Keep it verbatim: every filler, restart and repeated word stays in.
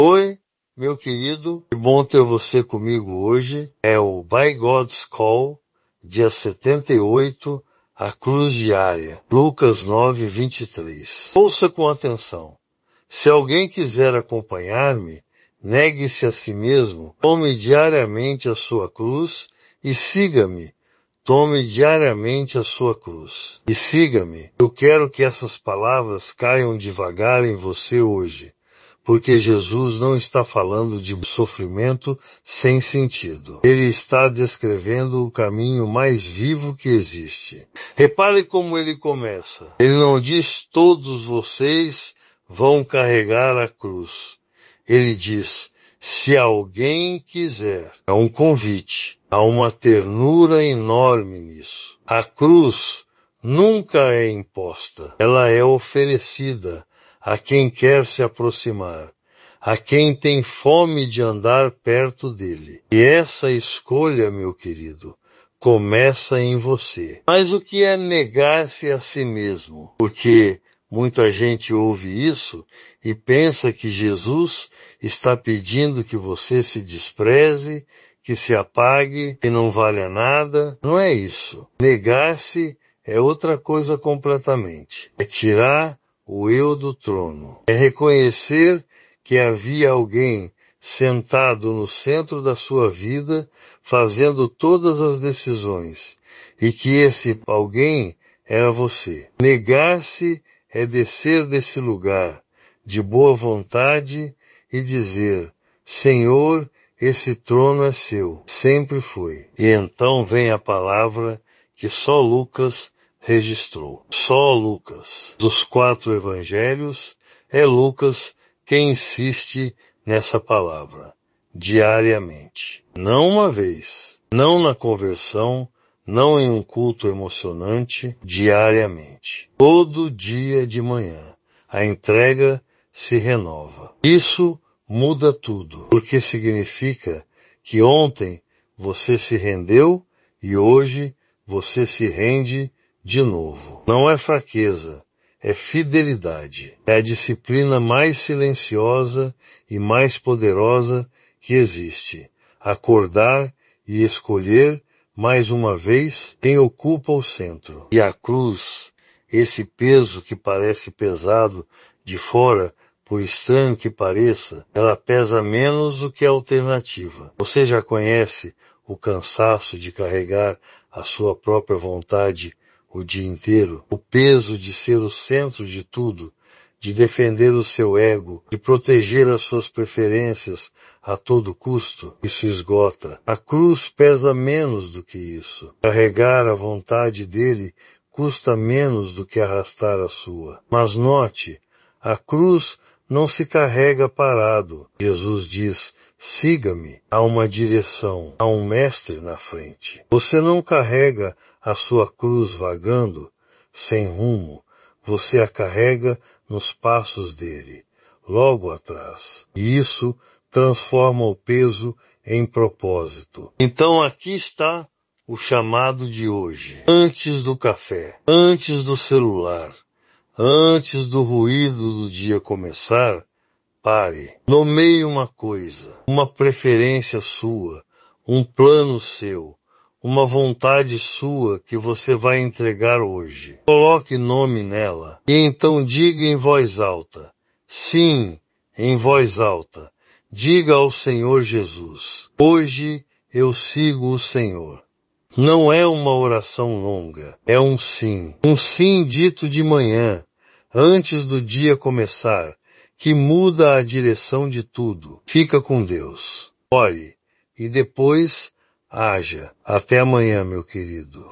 Oi, meu querido, que bom ter você comigo hoje. É o By God's Call, dia setenta e oito, a cruz diária, Lucas nove, vinte e três. Ouça com atenção. Se alguém quiser acompanhar-me, negue-se a si mesmo, tome diariamente a sua cruz e siga-me. Tome diariamente a sua cruz e siga-me. Eu quero que essas palavras caiam devagar em você hoje, porque Jesus não está falando de sofrimento sem sentido. Ele está descrevendo o caminho mais vivo que existe. Repare como ele começa. Ele não diz todos vocês vão carregar a cruz. Ele diz, se alguém quiser. É um convite. Há uma ternura enorme nisso. A cruz nunca é imposta. Ela é oferecida a quem quer se aproximar, a quem tem fome de andar perto dele. E essa escolha, meu querido, começa em você. Mas o que é negar-se a si mesmo? Porque muita gente ouve isso e pensa que Jesus está pedindo que você se despreze, que se apague, que não valha nada. Não é isso. Negar-se é outra coisa completamente. É tirar o eu do trono. É reconhecer que havia alguém sentado no centro da sua vida, fazendo todas as decisões, e que esse alguém era você. Negar-se é descer desse lugar de boa vontade e dizer, Senhor, esse trono é seu, sempre foi. E então vem a palavra que só Lucas registrou. Só Lucas. Dos quatro evangelhos, é Lucas quem insiste nessa palavra, diariamente. Não uma vez, não na conversão, não em um culto emocionante, diariamente. Todo dia de manhã, a entrega se renova. Isso muda tudo, porque significa que ontem você se rendeu e hoje você se rende de novo. Não é fraqueza, é fidelidade. É a disciplina mais silenciosa e mais poderosa que existe. Acordar e escolher mais uma vez quem ocupa o centro. E a cruz, esse peso que parece pesado de fora, por estranho que pareça, ela pesa menos do que a alternativa. Você já conhece o cansaço de carregar a sua própria vontade o dia inteiro? O peso de ser o centro de tudo, de defender o seu ego, de proteger as suas preferências a todo custo? Isso esgota. A cruz pesa menos do que isso. Carregar a vontade dele custa menos do que arrastar a sua. Mas note, a cruz não se carrega parado. Jesus diz, siga-me. Há uma direção, há um mestre na frente. Você não carrega a sua cruz vagando, sem rumo. Você a carrega nos passos dele, logo atrás. E isso transforma o peso em propósito. Então aqui está o chamado de hoje. Antes do café, antes do celular, antes do ruído do dia começar, pare. Nomeie uma coisa, uma preferência sua, um plano seu, uma vontade sua que você vai entregar hoje. Coloque nome nela e então diga em voz alta. Sim, em voz alta. Diga ao Senhor Jesus, hoje eu sigo o Senhor. Não é uma oração longa, é um sim. Um sim dito de manhã, antes do dia começar, que muda a direção de tudo. Fica com Deus. Ore e depois haja. Até amanhã, meu querido.